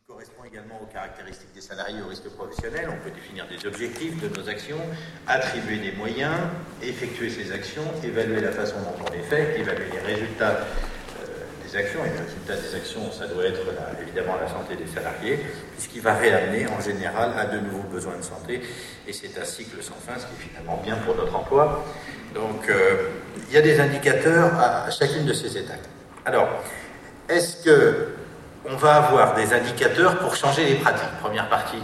correspond également aux caractéristiques des salariés au risque professionnel. On peut définir des objectifs de nos actions, attribuer des moyens, effectuer ces actions, évaluer la façon dont on les fait, évaluer les résultats des actions. Et les résultats des actions, ça doit être évidemment la santé des salariés, ce qui va réamener en général à de nouveaux besoins de santé. Et c'est un cycle sans fin, ce qui est finalement bien pour notre emploi. Donc, il y a des indicateurs à chacune de ces étapes. Alors, est-ce qu'on va avoir des indicateurs pour changer les pratiques? Première partie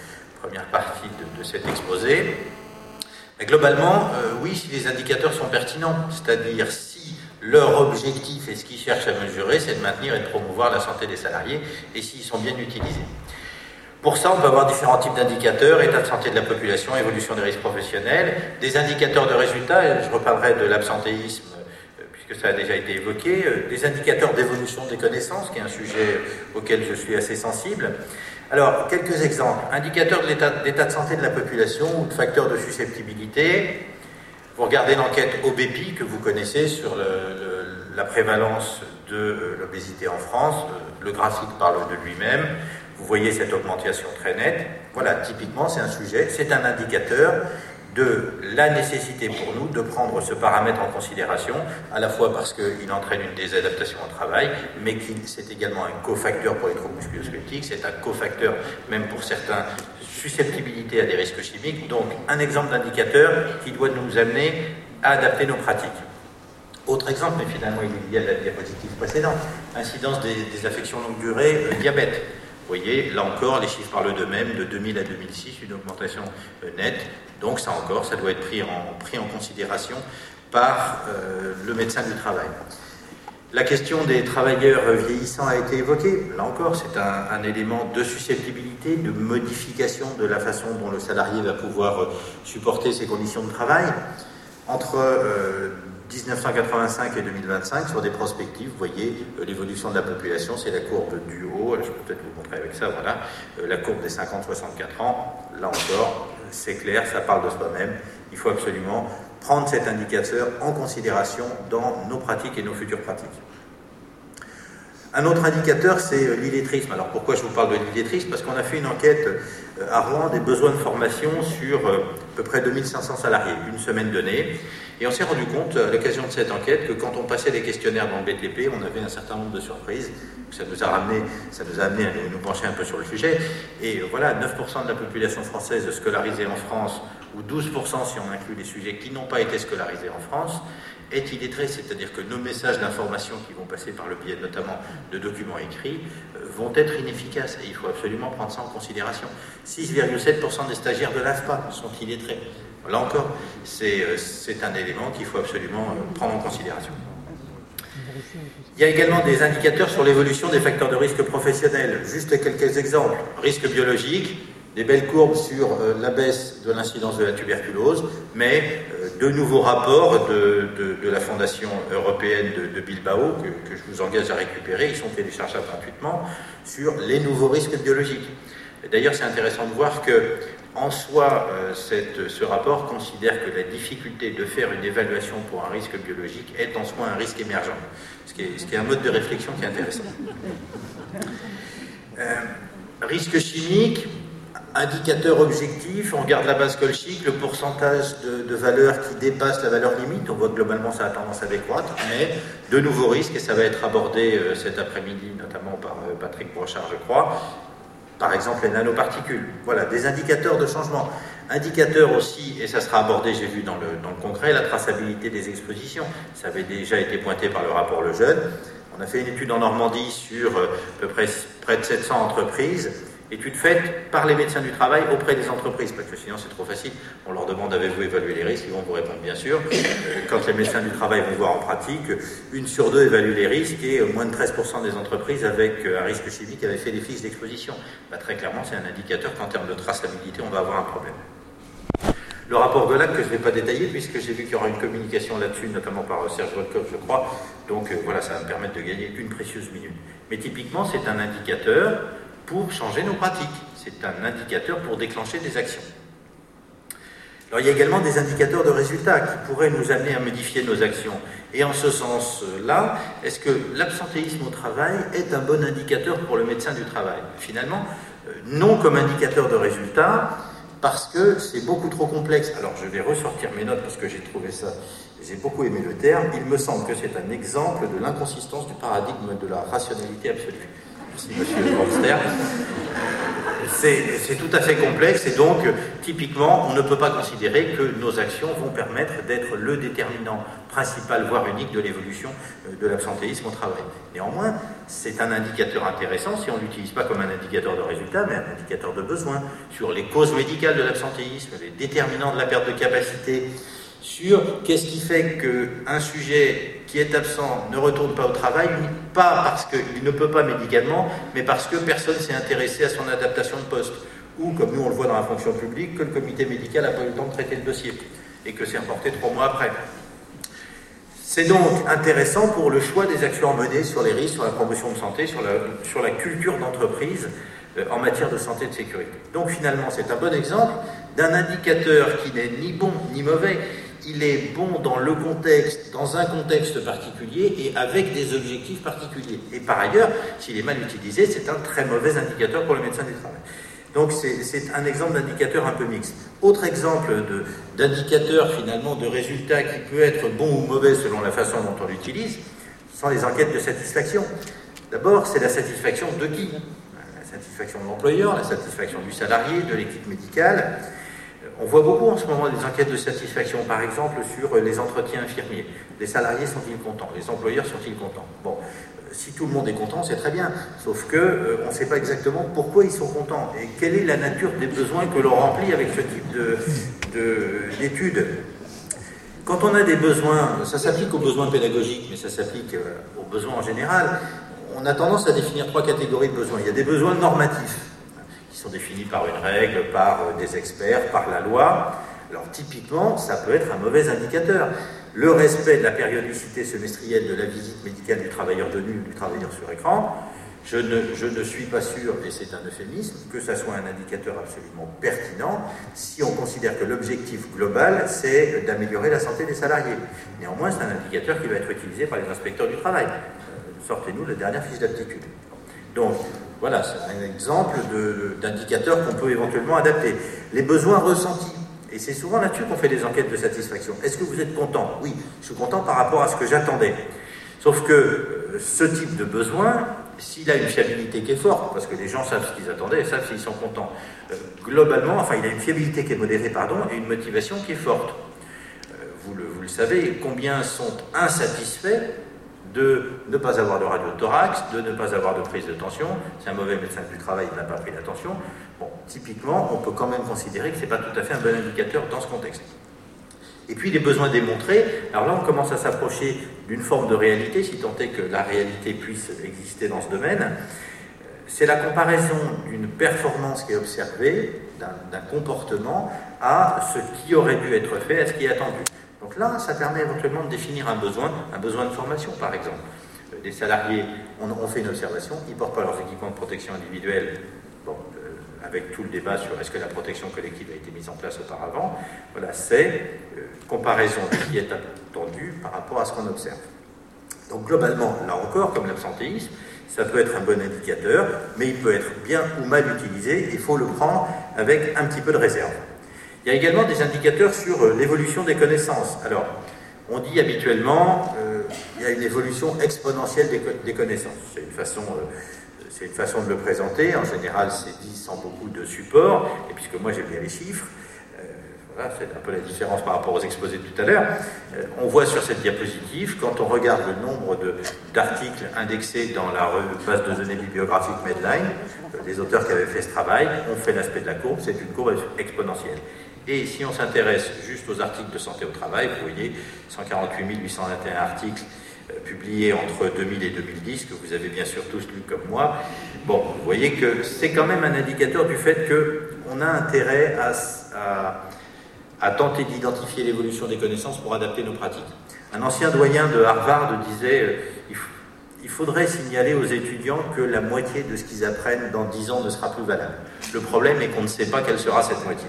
de cet exposé. Et globalement, oui, si les indicateurs sont pertinents, c'est-à-dire si leur objectif et ce qu'ils cherchent à mesurer, c'est de maintenir et de promouvoir la santé des salariés, et s'ils sont bien utilisés. Pour ça, on peut avoir différents types d'indicateurs: état de santé de la population, évolution des risques professionnels, des indicateurs de résultats, et je reparlerai de l'absentéisme, puisque ça a déjà été évoqué, des indicateurs d'évolution des connaissances, qui est un sujet auquel je suis assez sensible. Alors, quelques exemples. Indicateurs de l'état de santé de la population ou de facteurs de susceptibilité. Vous regardez l'enquête OBEPI que vous connaissez sur la prévalence de l'obésité en France. Le graphique parle de lui-même. Vous voyez cette augmentation très nette. Voilà, typiquement, c'est un sujet, c'est un indicateur de la nécessité pour nous de prendre ce paramètre en considération, à la fois parce qu'il entraîne une désadaptation au travail, mais c'est également un cofacteur pour les troubles musculo-squelettiques, c'est un cofacteur même pour certaines susceptibilités à des risques chimiques. Donc, un exemple d'indicateur qui doit nous amener à adapter nos pratiques. Autre exemple, mais finalement il est lié à la diapositive précédente, incidence des affections longue durée, diabète. Vous voyez, là encore, les chiffres parlent d'eux-mêmes, de 2000 à 2006, une augmentation nette. Donc ça encore, ça doit être pris en considération par le médecin du travail. La question des travailleurs vieillissants a été évoquée. Là encore, c'est un élément de susceptibilité, de modification de la façon dont le salarié va pouvoir supporter ses conditions de travail. Entre 1985 et 2025, sur des prospectives, vous voyez l'évolution de la population, c'est la courbe du haut, je peux peut-être vous montrer avec ça, voilà, la courbe des 50-64 ans. Là encore, c'est clair, ça parle de soi-même. Il faut absolument prendre cet indicateur en considération dans nos pratiques et nos futures pratiques. Un autre indicateur, c'est l'illettrisme. Alors pourquoi je vous parle de l'illettrisme? Parce qu'on a fait une enquête à Rouen des besoins de formation sur à peu près 2500 salariés, une semaine donnée. Et on s'est rendu compte, à l'occasion de cette enquête, que quand on passait les questionnaires dans le BTP, on avait un certain nombre de surprises. Ça nous a amené à nous pencher un peu sur le sujet. Et voilà, 9% de la population française scolarisée en France, ou 12% si on inclut les sujets qui n'ont pas été scolarisés en France, est illettré, c'est-à-dire que nos messages d'information qui vont passer par le biais notamment de documents écrits vont être inefficaces, et il faut absolument prendre ça en considération. 6,7% des stagiaires de l'AFPA sont illettrés. Là encore, c'est un élément qu'il faut absolument prendre en considération. Il y a également des indicateurs sur l'évolution des facteurs de risque professionnels. Juste quelques exemples. Risque biologique, des belles courbes sur la baisse de l'incidence de la tuberculose, mais de nouveaux rapports de la Fondation européenne de Bilbao, que je vous engage à récupérer, ils sont téléchargeables gratuitement, sur les nouveaux risques biologiques. D'ailleurs, c'est intéressant de voir que, en soi, ce rapport considère que la difficulté de faire une évaluation pour un risque biologique est en soi un risque émergent, ce qui est un mode de réflexion qui est intéressant. Risque chimique, indicateur objectif, on regarde la base colchique, le pourcentage de valeurs qui dépasse la valeur limite, on voit que globalement ça a tendance à décroître, mais de nouveaux risques, et ça va être abordé cet après-midi, notamment par Patrick Brochard, je crois. Par exemple, les nanoparticules. Voilà, des indicateurs de changement. Indicateurs aussi, et ça sera abordé, j'ai vu dans le concret, la traçabilité des expositions. Ça avait déjà été pointé par le rapport Lejeune. On a fait une étude en Normandie sur à peu près de 700 entreprises. Étude faite par les médecins du travail auprès des entreprises, parce que sinon c'est trop facile. On leur demande avez-vous évalué les risques, ils vont vous répondre bien sûr. Quand les médecins du travail vont voir en pratique, 1 sur 2 évalue les risques et moins de 13% des entreprises avec un risque chimique avaient fait des fiches d'exposition. Bah, très clairement, c'est un indicateur qu'en termes de traçabilité, on va avoir un problème. Le rapport de l'AC que je ne vais pas détailler puisque j'ai vu qu'il y aura une communication là-dessus, notamment par Serge Volkov, je crois. Donc voilà, ça va me permettre de gagner une précieuse minute. Mais typiquement, c'est un indicateur pour changer nos pratiques. C'est un indicateur pour déclencher des actions. Alors il y a également des indicateurs de résultats qui pourraient nous amener à modifier nos actions. Et en ce sens-là, est-ce que l'absentéisme au travail est un bon indicateur pour le médecin du travail? Finalement, non comme indicateur de résultats, parce que c'est beaucoup trop complexe. Alors je vais ressortir mes notes parce que j'ai trouvé ça, j'ai beaucoup aimé le terme. Il me semble que c'est un exemple de l'inconsistance du paradigme de la rationalité absolue. Merci Monsieur Borster. C'est tout à fait complexe et donc typiquement on ne peut pas considérer que nos actions vont permettre d'être le déterminant principal voire unique de l'évolution de l'absentéisme au travail. Néanmoins, c'est un indicateur intéressant si on ne l'utilise pas comme un indicateur de résultat mais un indicateur de besoin sur les causes médicales de l'absentéisme, les déterminants de la perte de capacité, sur qu'est-ce qui fait qu'un sujet qui est absent ne retourne pas au travail, pas parce qu'il ne peut pas médicalement, mais parce que personne ne s'est intéressé à son adaptation de poste. Ou, comme nous on le voit dans la fonction publique, que le comité médical n'a pas eu le temps de traiter le dossier et que c'est reporté 3 mois après. C'est donc intéressant pour le choix des actions menées sur les risques, sur la promotion de santé, sur la culture d'entreprise en matière de santé et de sécurité. Donc finalement, c'est un bon exemple d'un indicateur qui n'est ni bon ni mauvais. Il est bon dans le contexte, dans un contexte particulier et avec des objectifs particuliers. Et par ailleurs, s'il est mal utilisé, c'est un très mauvais indicateur pour le médecin du travail. Donc c'est un exemple d'indicateur un peu mixte. Autre exemple d'indicateur finalement de résultat qui peut être bon ou mauvais selon la façon dont on l'utilise, ce sont les enquêtes de satisfaction. D'abord, c'est la satisfaction de qui? La satisfaction de l'employeur, la satisfaction du salarié, de l'équipe médicale. On voit beaucoup en ce moment des enquêtes de satisfaction, par exemple sur les entretiens infirmiers. Les salariés sont-ils contents? Les employeurs sont-ils contents? Bon, si tout le monde est content, c'est très bien, sauf que on ne sait pas exactement pourquoi ils sont contents et quelle est la nature des besoins que l'on remplit avec ce type d'études. Quand on a des besoins, ça s'applique aux besoins pédagogiques, mais ça s'applique aux besoins en général, on a tendance à définir 3 catégories de besoins. Il y a des besoins normatifs, qui sont définis par une règle, par des experts, par la loi. Alors typiquement, ça peut être un mauvais indicateur. Le respect de la périodicité semestrielle de la visite médicale du travailleur de nuit ou du travailleur sur écran, je ne suis pas sûr, et c'est un euphémisme, que ça soit un indicateur absolument pertinent si on considère que l'objectif global, c'est d'améliorer la santé des salariés. Néanmoins, c'est un indicateur qui va être utilisé par les inspecteurs du travail. Sortez-nous la dernière fiche d'aptitude. Donc, voilà, c'est un exemple d'indicateur qu'on peut éventuellement adapter. Les besoins ressentis. Et c'est souvent là-dessus qu'on fait des enquêtes de satisfaction. Est-ce que vous êtes content? Oui, je suis content par rapport à ce que j'attendais. Sauf que ce type de besoin, s'il a une fiabilité qui est forte, parce que les gens savent ce qu'ils attendaient et savent s'ils sont contents, globalement, enfin, il a une fiabilité qui est modérée, pardon, et une motivation qui est forte. Vous le savez, combien sont insatisfaits de ne pas avoir de radiothorax, de ne pas avoir de prise de tension. C'est un mauvais médecin du travail, il n'a pas pris l'attention. Bon, typiquement, on peut quand même considérer que ce n'est pas tout à fait un bon indicateur dans ce contexte. Et puis les besoins démontrés, alors là on commence à s'approcher d'une forme de réalité, si tant est que la réalité puisse exister dans ce domaine. C'est la comparaison d'une performance qui est observée, d'un comportement, à ce qui aurait dû être fait, à ce qui est attendu. Donc là, ça permet éventuellement de définir un besoin de formation, par exemple. Des salariés, on fait une observation, ils ne portent pas leurs équipements de protection individuelle, bon, avec tout le débat sur est-ce que la protection collective a été mise en place auparavant. Voilà, c'est comparaison de ce qui est attendu par rapport à ce qu'on observe. Donc globalement, là encore, comme l'absentéisme, ça peut être un bon indicateur, mais il peut être bien ou mal utilisé, il faut le prendre avec un petit peu de réserve. Il y a également des indicateurs sur l'évolution des connaissances. Alors, on dit habituellement il y a une évolution exponentielle des connaissances. C'est une façon de le présenter. En général, c'est dit sans beaucoup de support. Et puisque moi, j'aime bien les chiffres, voilà, c'est un peu la différence par rapport aux exposés de tout à l'heure. On voit sur cette diapositive, quand on regarde le nombre d'articles indexés dans la base de données bibliographique Medline, les auteurs qui avaient fait ce travail, on fait l'aspect de la courbe, c'est une courbe exponentielle. Et si on s'intéresse juste aux articles de santé au travail, vous voyez 148 821 articles publiés entre 2000 et 2010, que vous avez bien sûr tous lus comme moi. Bon, vous voyez que c'est quand même un indicateur du fait qu'on a intérêt à tenter d'identifier l'évolution des connaissances pour adapter nos pratiques. Un ancien doyen de Harvard disait il faudrait signaler aux étudiants que la moitié de ce qu'ils apprennent dans 10 ans ne sera plus valable. Le problème est qu'on ne sait pas quelle sera cette moitié.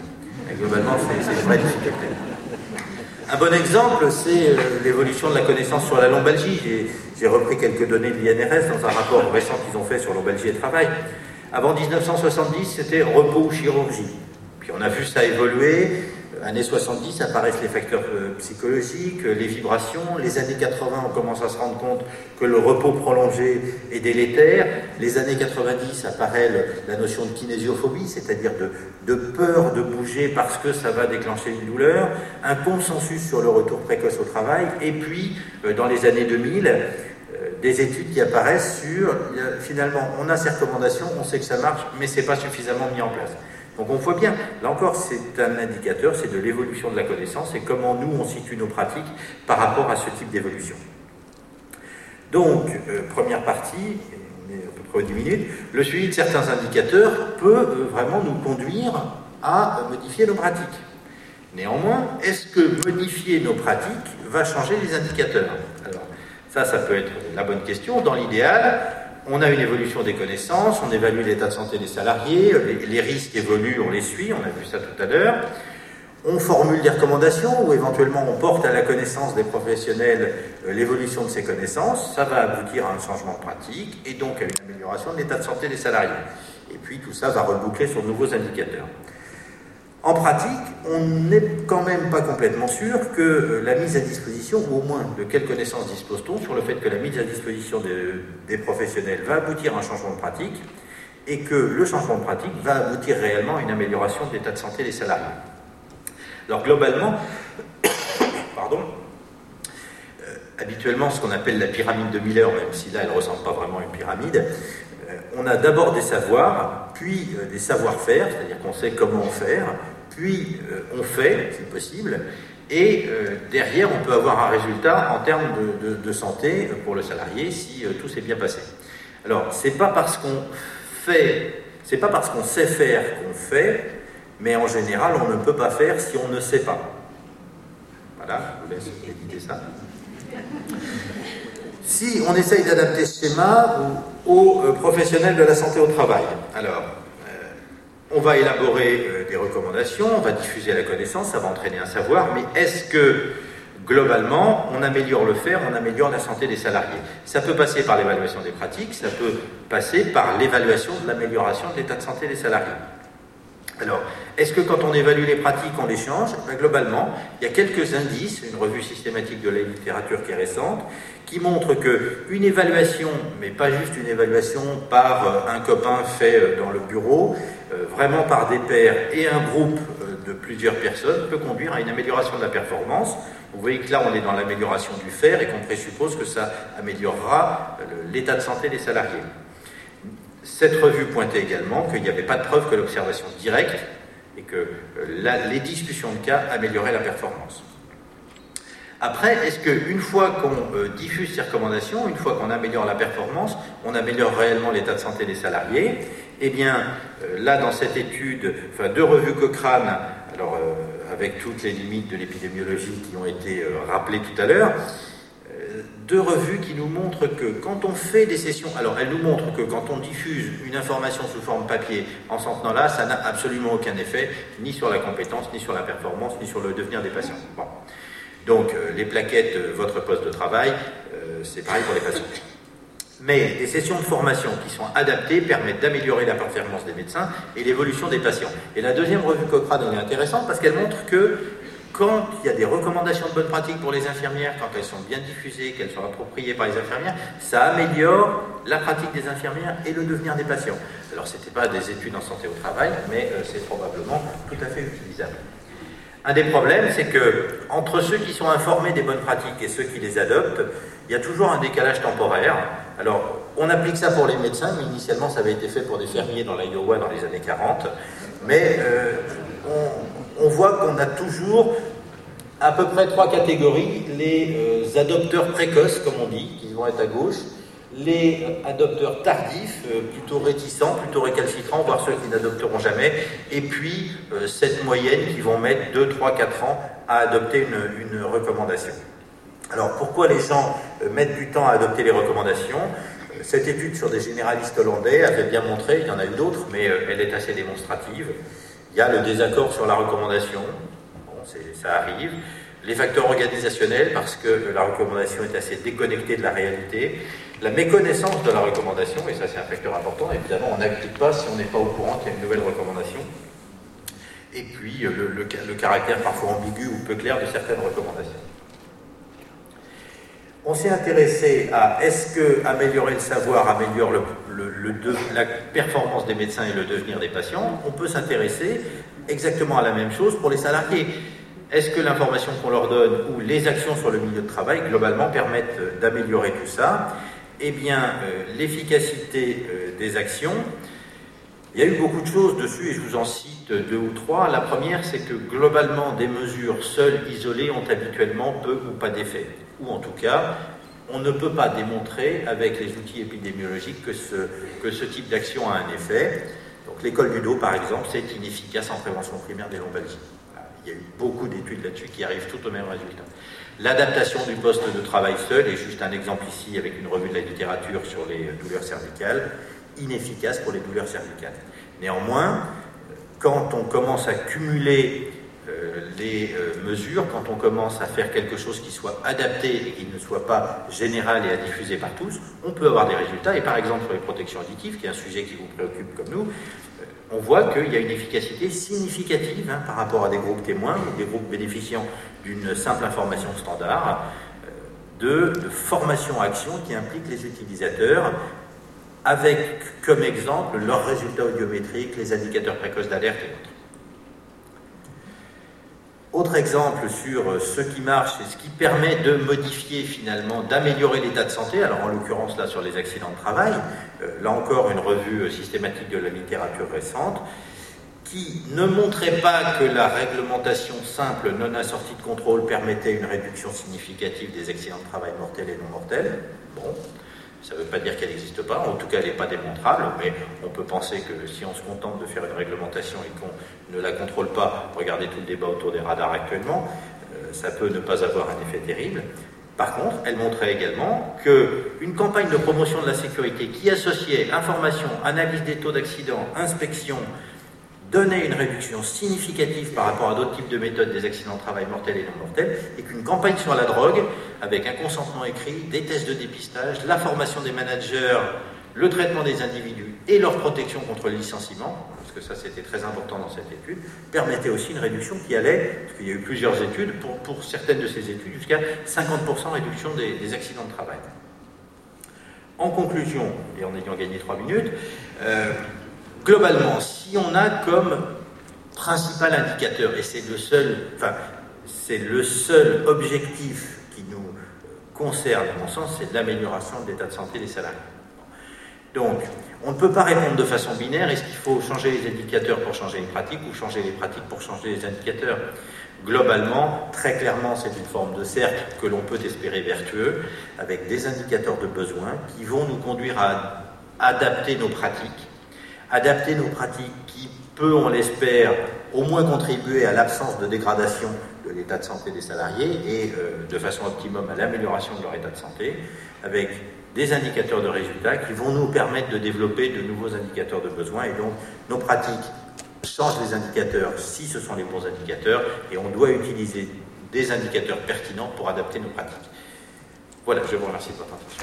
Et globalement, c'est une vraie difficulté. Un bon exemple, c'est l'évolution de la connaissance sur la lombalgie. J'ai repris quelques données de l'INRS dans un rapport récent qu'ils ont fait sur lombalgie et travail. Avant 1970, c'était repos ou chirurgie. Puis on a vu ça évoluer. Années 70, apparaissent les facteurs psychologiques, les vibrations. Les années 80, on commence à se rendre compte que le repos prolongé est délétère. Les années 90, apparaît la notion de kinésiophobie, c'est-à-dire de peur de bouger parce que ça va déclencher une douleur. Un consensus sur le retour précoce au travail. Et puis, dans les années 2000, des études qui apparaissent sur, finalement, on a ces recommandations, on sait que ça marche, mais c'est pas suffisamment mis en place. Donc on voit bien, là encore, c'est un indicateur, c'est de l'évolution de la connaissance et comment nous, on situe nos pratiques par rapport à ce type d'évolution. Donc, première partie, on est à peu près aux 10 minutes, le suivi de certains indicateurs peut vraiment nous conduire à modifier nos pratiques. Néanmoins, est-ce que modifier nos pratiques va changer les indicateurs? Alors, ça peut être la bonne question. Dans l'idéal, on a une évolution des connaissances, on évalue l'état de santé des salariés, les risques évoluent, on les suit, on a vu ça tout à l'heure. On formule des recommandations ou éventuellement on porte à la connaissance des professionnels l'évolution de ces connaissances. Ça va aboutir à un changement de pratique et donc à une amélioration de l'état de santé des salariés. Et puis tout ça va reboucler sur de nouveaux indicateurs. En pratique, on n'est quand même pas complètement sûr que la mise à disposition, ou au moins de quelles connaissances dispose-t-on sur le fait que la mise à disposition des professionnels va aboutir à un changement de pratique et que le changement de pratique va aboutir réellement à une amélioration de l'état de santé des salariés. Alors globalement, habituellement ce qu'on appelle la pyramide de Miller, même si là elle ne ressemble pas vraiment à une pyramide, on a d'abord des savoirs, puis des savoir-faire, c'est-à-dire qu'on sait comment faire, puis on fait, c'est possible, et derrière on peut avoir un résultat en termes de santé pour le salarié si tout s'est bien passé. Alors c'est pas parce qu'on sait faire qu'on fait, mais en général on ne peut pas faire si on ne sait pas. Voilà, je vous laisse méditer ça. Si on essaye d'adapter ce schéma aux professionnels de la santé au travail, alors on va élaborer des recommandations, on va diffuser la connaissance, ça va entraîner un savoir, mais est-ce que globalement on améliore le faire, on améliore la santé des salariés? Ça peut passer par l'évaluation des pratiques, ça peut passer par l'évaluation de l'amélioration de l'état de santé des salariés. Alors, est-ce que quand on évalue les pratiques, on les change? Globalement, il y a quelques indices, une revue systématique de la littérature qui est récente, qui montre qu'une évaluation, mais pas juste une évaluation par un copain fait dans le bureau, vraiment par des pairs et un groupe de plusieurs personnes, peut conduire à une amélioration de la performance. Vous voyez que là, on est dans l'amélioration du faire et qu'on présuppose que ça améliorera l'état de santé des salariés. Cette revue pointait également qu'il n'y avait pas de preuve que l'observation directe et que les discussions de cas amélioraient la performance. Après, est-ce qu'une fois qu'on diffuse ces recommandations, une fois qu'on améliore la performance, on améliore réellement l'état de santé des salariés? Eh bien, là, dans cette étude, deux revues Cochrane, alors avec toutes les limites de l'épidémiologie qui ont été rappelées tout à l'heure, deux revues qui nous montrent que quand on fait des sessions, alors elles nous montrent que quand on diffuse une information sous forme papier en s'en tenant là, ça n'a absolument aucun effet, ni sur la compétence, ni sur la performance, ni sur le devenir des patients. Bon. Donc les plaquettes, votre poste de travail, c'est pareil pour les patients. Mais des sessions de formation qui sont adaptées permettent d'améliorer la performance des médecins et l'évolution des patients. Et la deuxième revue Cochrane, elle est intéressante parce qu'elle montre que quand il y a des recommandations de bonnes pratiques pour les infirmières, quand elles sont bien diffusées, qu'elles sont appropriées par les infirmières, ça améliore la pratique des infirmières et le devenir des patients. Alors, ce n'était pas des études en santé au travail, mais c'est probablement tout à fait utilisable. Un des problèmes, c'est que entre ceux qui sont informés des bonnes pratiques et ceux qui les adoptent, il y a toujours un décalage temporaire. Alors, on applique ça pour les médecins, mais initialement, ça avait été fait pour des fermiers dans l'Iowa dans les années 40. Mais on voit qu'on a toujours à peu près trois catégories. Les adopteurs précoces, comme on dit, qui vont être à gauche, les adopteurs tardifs, plutôt réticents, plutôt récalcitrants, voire ceux qui n'adopteront jamais, et puis cette moyenne qui vont mettre 2, 3, 4 ans à adopter une recommandation. Alors pourquoi les gens mettent du temps à adopter les recommandations? Cette étude sur des généralistes hollandais avait bien montré, il y en a eu d'autres, mais elle est assez démonstrative. Il y a le désaccord sur la recommandation, bon, ça arrive. Les facteurs organisationnels, parce que la recommandation est assez déconnectée de la réalité. La méconnaissance de la recommandation, et ça c'est un facteur important, évidemment on n'applique pas si on n'est pas au courant qu'il y a une nouvelle recommandation. Et puis le caractère parfois ambigu ou peu clair de certaines recommandations. On s'est intéressé à est-ce que améliorer le savoir améliore la performance des médecins et le devenir des patients. On peut s'intéresser exactement à la même chose pour les salariés. Est-ce que l'information qu'on leur donne ou les actions sur le milieu de travail, globalement, permettent d'améliorer tout ça? Eh bien, l'efficacité des actions, il y a eu beaucoup de choses dessus et je vous en cite 2 ou 3. La première, c'est que globalement, des mesures seules, isolées, ont habituellement peu ou pas d'effet. Ou en tout cas, on ne peut pas démontrer avec les outils épidémiologiques que ce type d'action a un effet. Donc l'école du dos, par exemple, c'est inefficace en prévention primaire des lombalgies. Il y a eu beaucoup d'études là-dessus qui arrivent toutes au même résultat. L'adaptation du poste de travail seul, et juste un exemple ici avec une revue de la littérature sur les douleurs cervicales, inefficace pour les douleurs cervicales. Néanmoins, quand on commence à cumuler les mesures, quand on commence à faire quelque chose qui soit adapté et qui ne soit pas général et à diffuser par tous, on peut avoir des résultats. Et par exemple, sur les protections auditives, qui est un sujet qui vous préoccupe comme nous, on voit qu'il y a une efficacité significative par rapport à des groupes témoins ou des groupes bénéficiant d'une simple information standard de formation-action qui implique les utilisateurs avec comme exemple leurs résultats audiométriques, les indicateurs précoces d'alerte et autres. Autre exemple sur ce qui marche et ce qui permet de modifier finalement, d'améliorer l'état de santé, alors en l'occurrence là sur les accidents de travail, là encore une revue systématique de la littérature récente, qui ne montrait pas que la réglementation simple non assortie de contrôle permettait une réduction significative des accidents de travail mortels et non mortels. Bon, ça ne veut pas dire qu'elle n'existe pas, en tout cas elle n'est pas démontrable, mais on peut penser que si on se contente de faire une réglementation et qu'on ne la contrôle pas, regardez tout le débat autour des radars actuellement, ça peut ne pas avoir un effet terrible. Par contre, elle montrait également qu'une campagne de promotion de la sécurité qui associait information, analyse des taux d'accident, inspection, donnait une réduction significative par rapport à d'autres types de méthodes des accidents de travail mortels et non mortels, et qu'une campagne sur la drogue, avec un consentement écrit, des tests de dépistage, la formation des managers, le traitement des individus et leur protection contre le licenciement, parce que ça c'était très important dans cette étude, permettait aussi une réduction qui allait, parce qu'il y a eu plusieurs études, pour certaines de ces études, jusqu'à 50% réduction des accidents de travail. En conclusion, et en ayant gagné 3 minutes, globalement, si on a comme principal indicateur, et c'est le seul objectif qui nous concerne, à mon sens, c'est l'amélioration de l'état de santé des salariés. Donc, on ne peut pas répondre de façon binaire, est-ce qu'il faut changer les indicateurs pour changer les pratiques, ou changer les pratiques pour changer les indicateurs? Globalement, très clairement, c'est une forme de cercle que l'on peut espérer vertueux, avec des indicateurs de besoin qui vont nous conduire à adapter nos pratiques qui peut, on l'espère, au moins contribuer à l'absence de dégradation de l'état de santé des salariés et de façon optimum à l'amélioration de leur état de santé, avec des indicateurs de résultats qui vont nous permettre de développer de nouveaux indicateurs de besoin. Et donc, nos pratiques changent les indicateurs si ce sont les bons indicateurs, et on doit utiliser des indicateurs pertinents pour adapter nos pratiques. Voilà, je vous remercie de votre attention.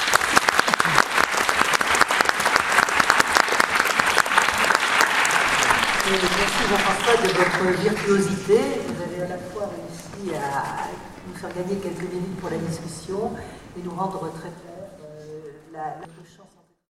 Merci Jean-François de votre virtuosité. Vous avez à la fois réussi à nous faire gagner quelques minutes pour la discussion et nous rendre très clair notre chance.